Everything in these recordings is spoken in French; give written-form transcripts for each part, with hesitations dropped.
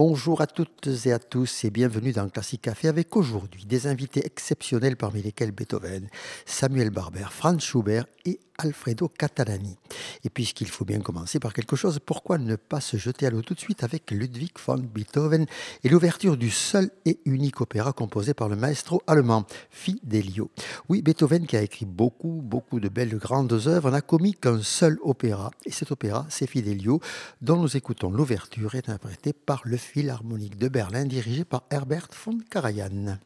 Bonjour à toutes et à tous et bienvenue dans Classique Café avec aujourd'hui des invités exceptionnels parmi lesquels Beethoven, Samuel Barber, Franz Schubert et Alfredo Catalani. Et puisqu'il faut bien commencer par quelque chose, pourquoi ne pas se jeter à l'eau tout de suite avec Ludwig van Beethoven et l'ouverture du seul et unique opéra composé par le maestro allemand, Fidelio. Oui, Beethoven qui a écrit beaucoup de belles grandes œuvres n'a commis qu'un seul opéra et cet opéra c'est Fidelio dont nous écoutons l'ouverture interprétée par le Philharmonique de Berlin dirigé par Herbert von Karajan.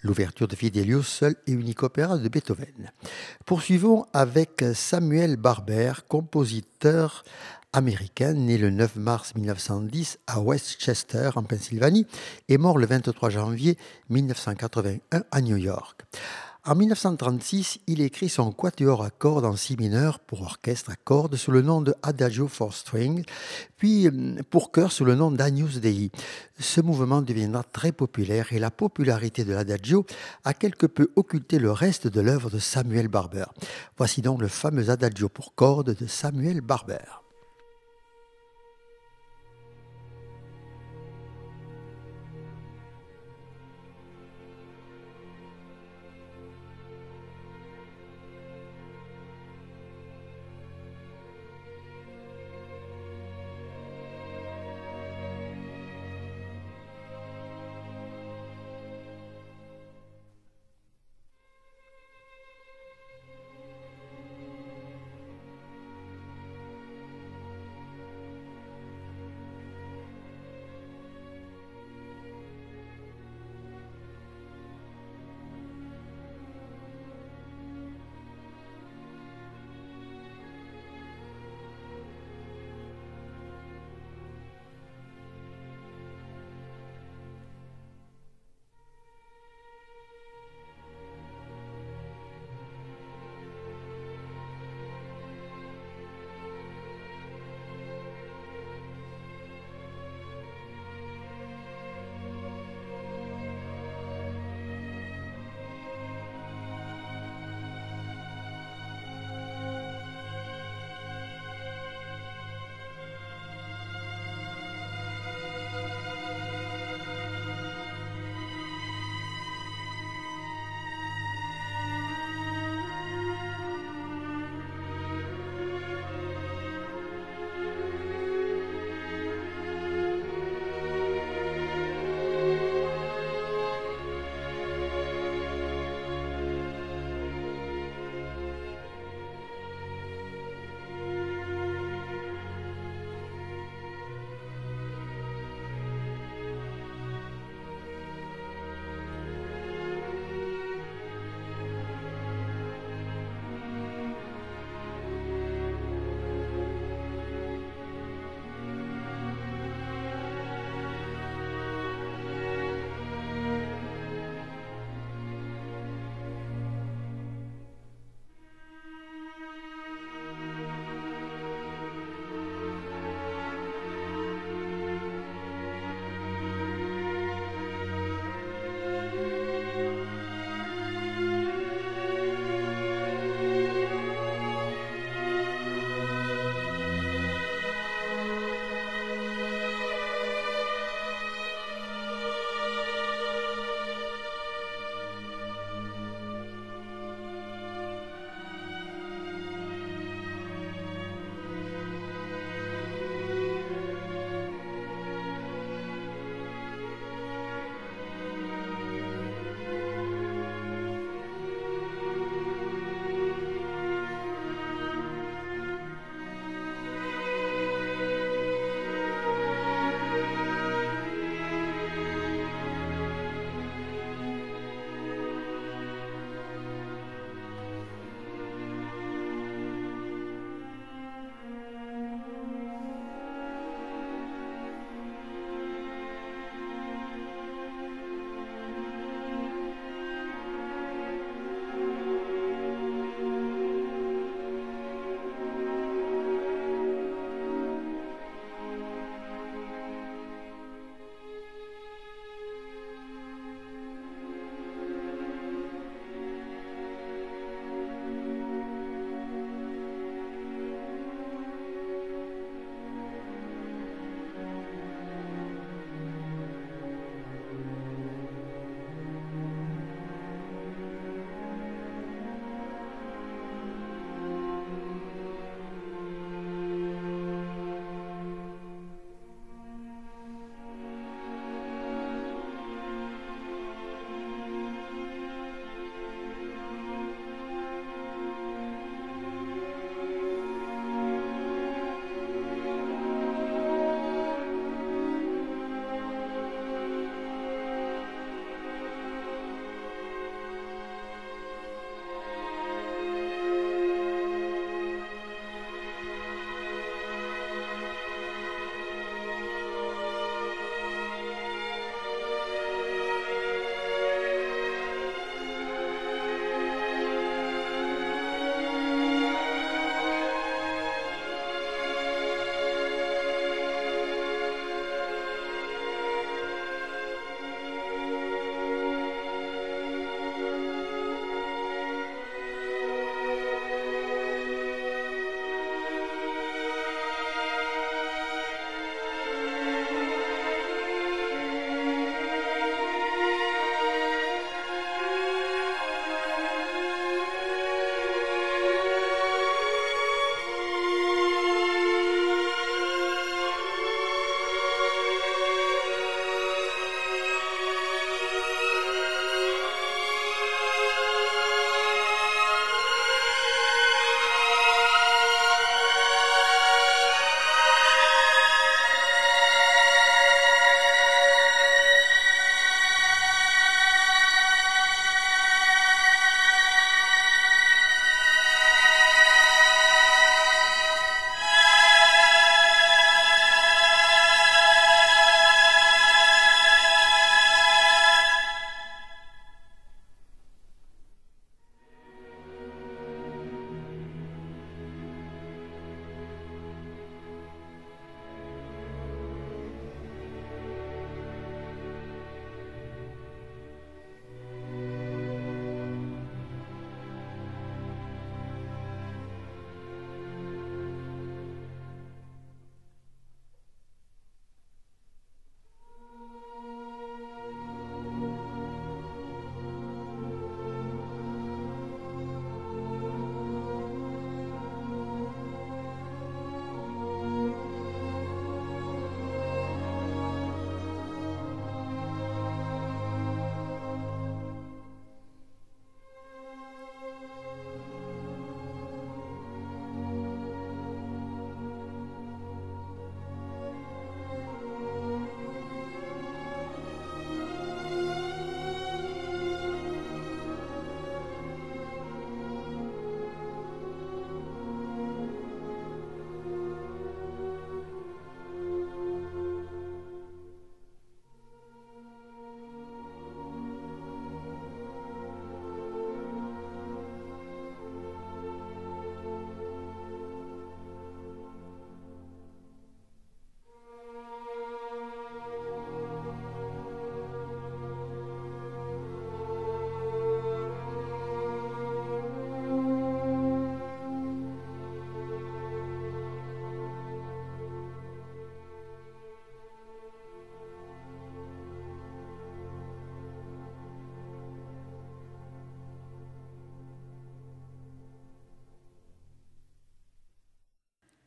l'ouverture de Fidelio, seul et unique opéra de Beethoven. Poursuivons avec Samuel Barber, compositeur américain, né le 9 mars 1910 à Westchester, en Pennsylvanie, et mort le 23 janvier 1981 à New York. En 1936, il écrit son quatuor à cordes en si mineur pour orchestre à cordes sous le nom de Adagio for Strings, puis pour chœur sous le nom d'Agnus Dei. Ce mouvement deviendra très populaire et la popularité de l'Adagio a quelque peu occulté le reste de l'œuvre de Samuel Barber. Voici donc le fameux Adagio pour cordes de Samuel Barber.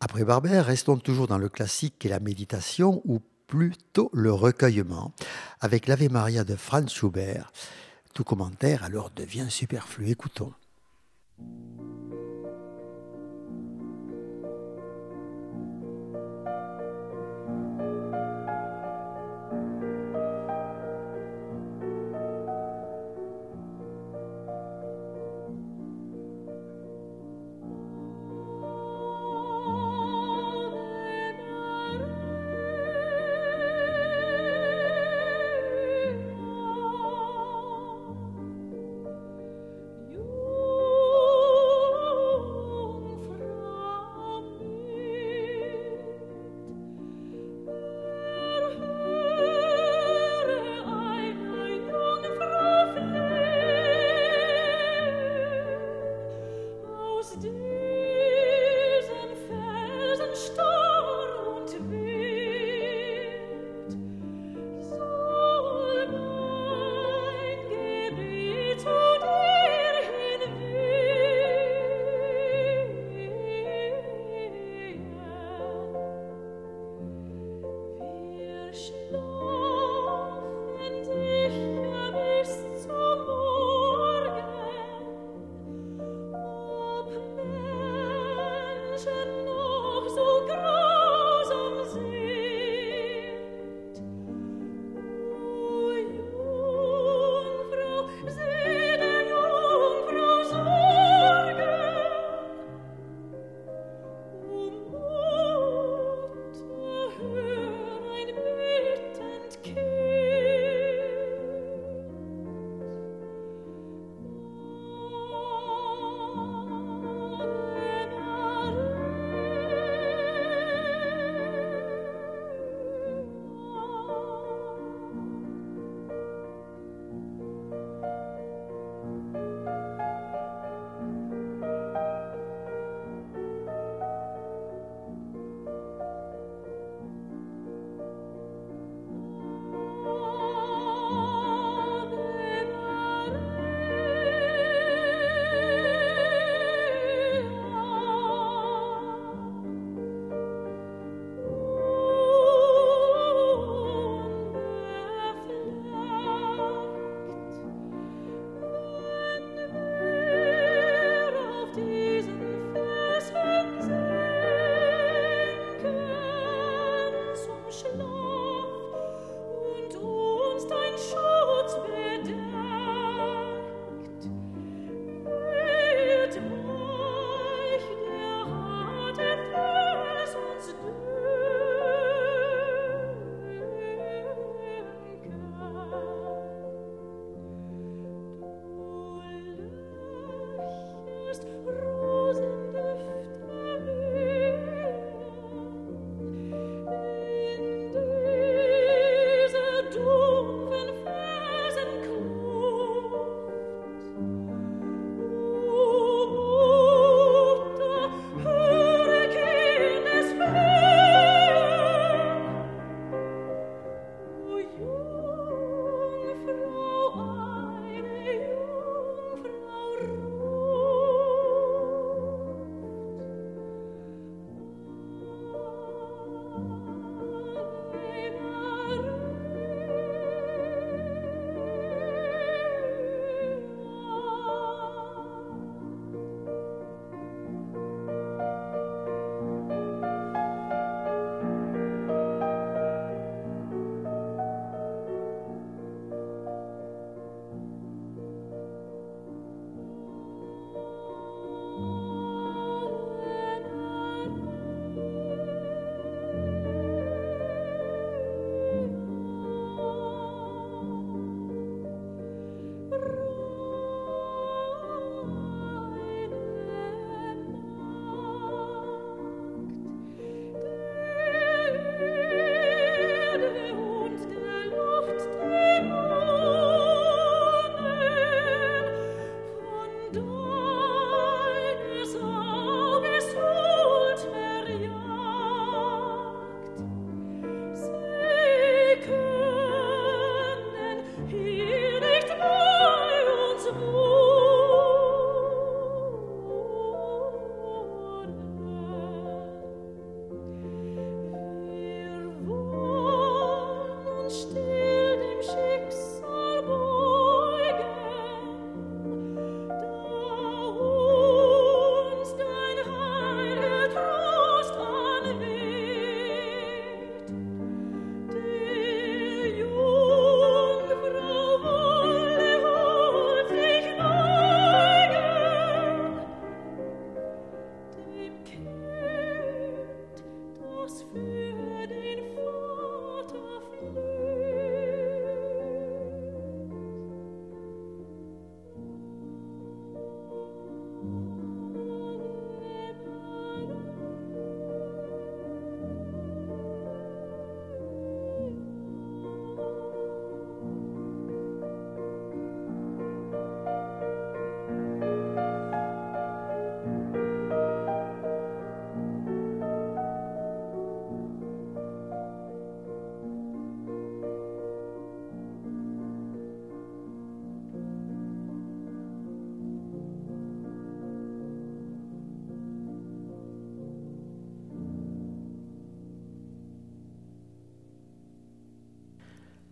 Après Barber, restons toujours dans le classique et la méditation, ou plutôt le recueillement, avec l'Ave Maria de Franz Schubert. Tout commentaire alors devient superflu. Écoutons. You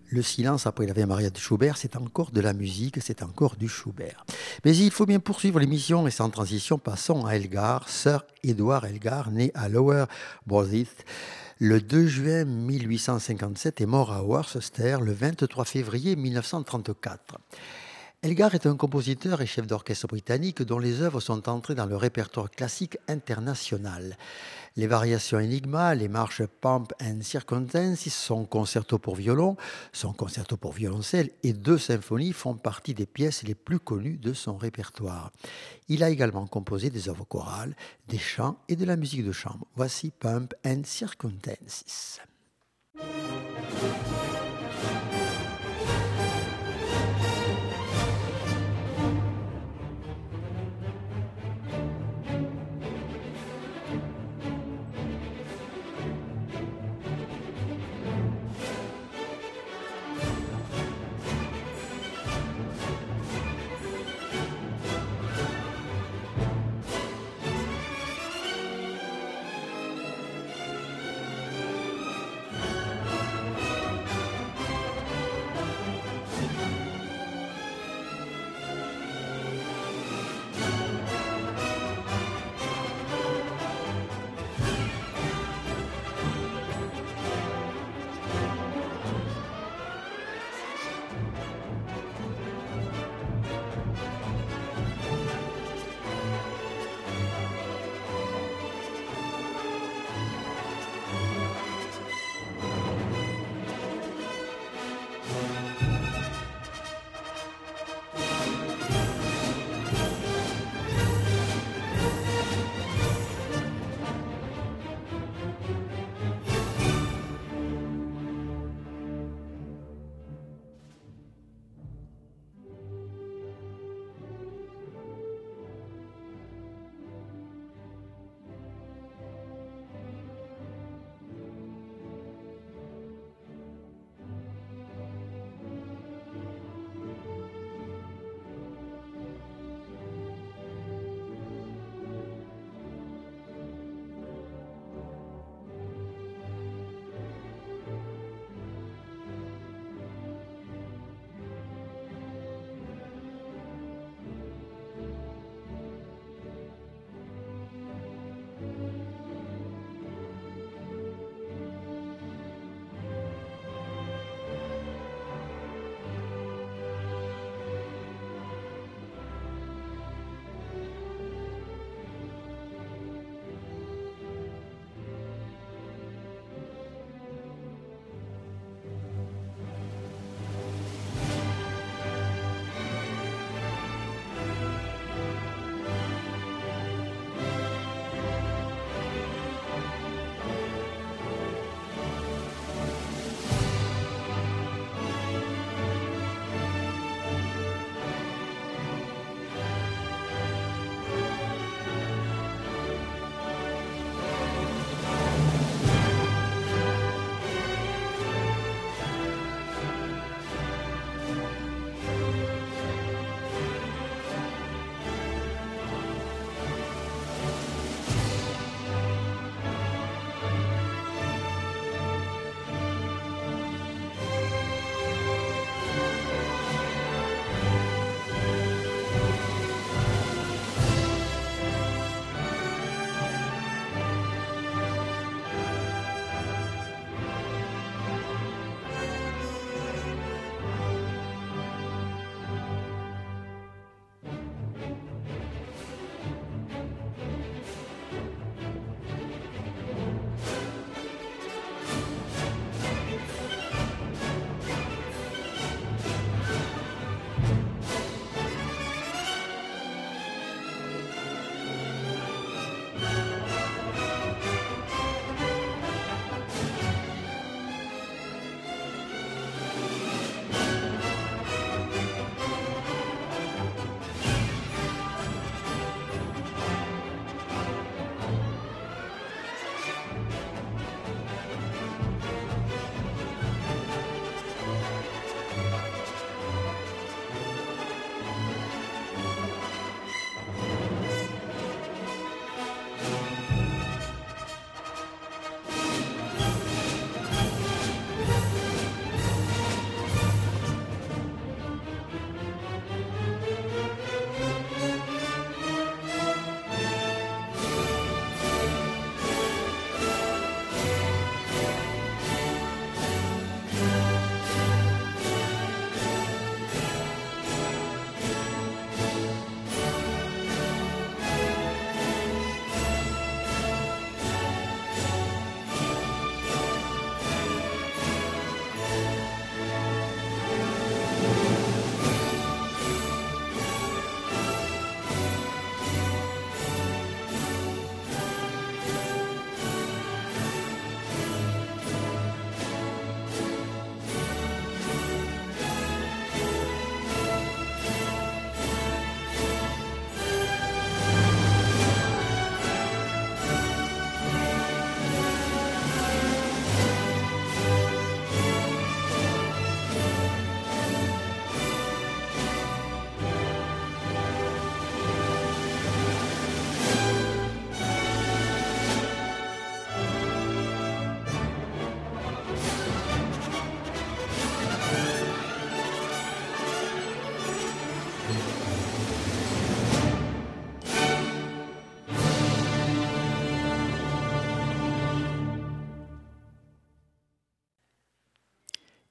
Le silence après l'Ave Maria de Schubert, c'est encore de la musique, c'est encore du Schubert. Mais il faut bien poursuivre l'émission et sans transition, passons à Elgar, Sir Edward Elgar, né à Lower Broadheath le 2 juin 1857 et mort à Worcester le 23 février 1934. Elgar est un compositeur et chef d'orchestre britannique dont les œuvres sont entrées dans le répertoire classique international. Les variations Enigma, les marches Pomp and Circumstance, son concerto pour violon, son concerto pour violoncelle et deux symphonies font partie des pièces les plus connues de son répertoire. Il a également composé des œuvres chorales, des chants et de la musique de chambre. Voici Pomp and Circumstances.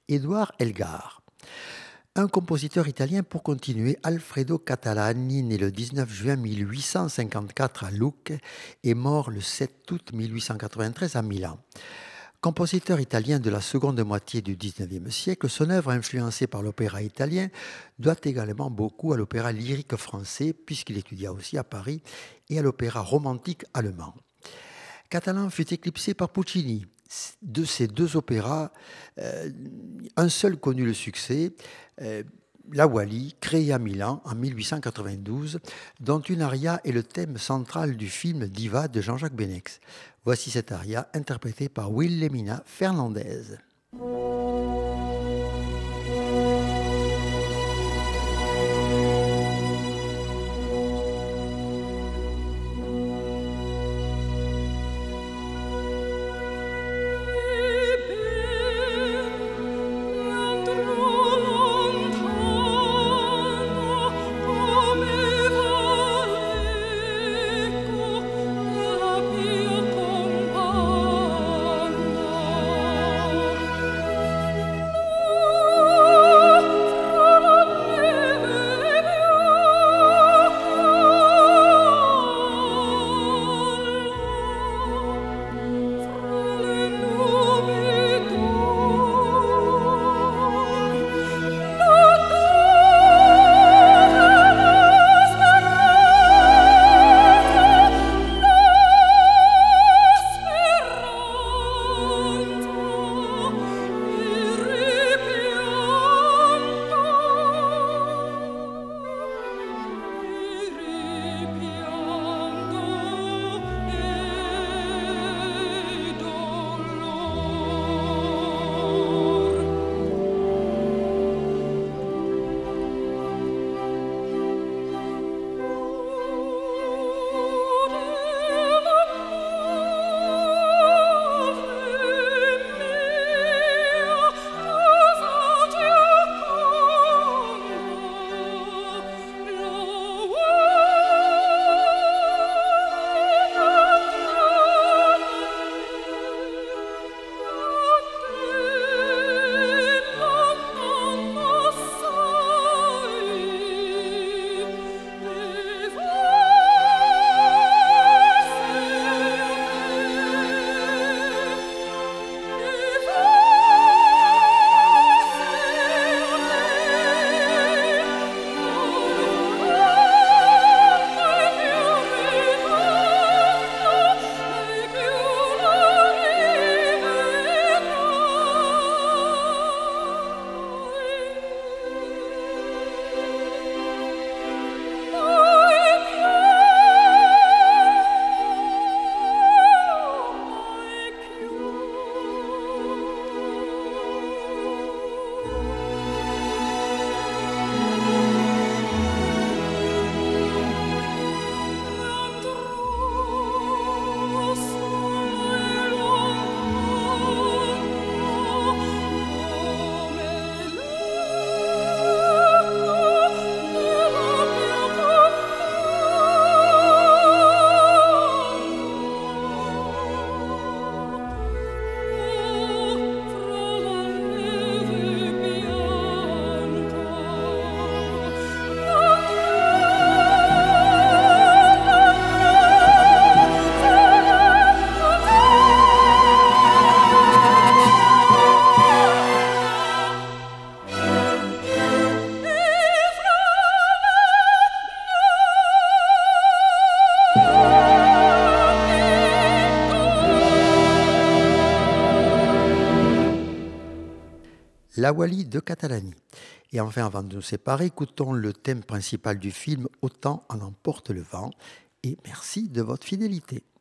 Édouard Elgar. Un compositeur italien pour continuer, Alfredo Catalani, né le 19 juin 1854 à Lucque et mort le 7 août 1893 à Milan. Compositeur italien de la seconde moitié du XIXe siècle, son œuvre, influencée par l'opéra italien, doit également beaucoup à l'opéra lyrique français, puisqu'il étudia aussi à Paris, et à l'opéra romantique allemand. Catalan fut éclipsé par Puccini. De ces deux opéras, un seul connut le succès, La Wally, créée à Milan en 1892, dont une aria est le thème central du film Diva de Jean-Jacques Benex. Voici cette aria interprétée par Wilhelmina Fernandez. La Wally de Catalani. Et enfin, avant de nous séparer, écoutons le thème principal du film Autant en emporte le vent. Et merci de votre fidélité.